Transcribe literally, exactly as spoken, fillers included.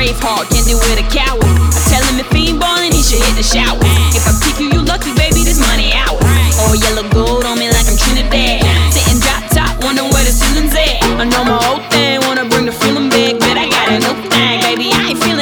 Braveheart, can't deal with a coward. I tell him if he ain't ballin', he should hit the shower. If I pick you, you lucky, baby, this money out. All yellow gold on me like I'm Trinidad. Sitting drop top, wonder where the ceiling's at. I know my whole thing, wanna bring the feeling back, but I got a new thing, baby, I ain't feeling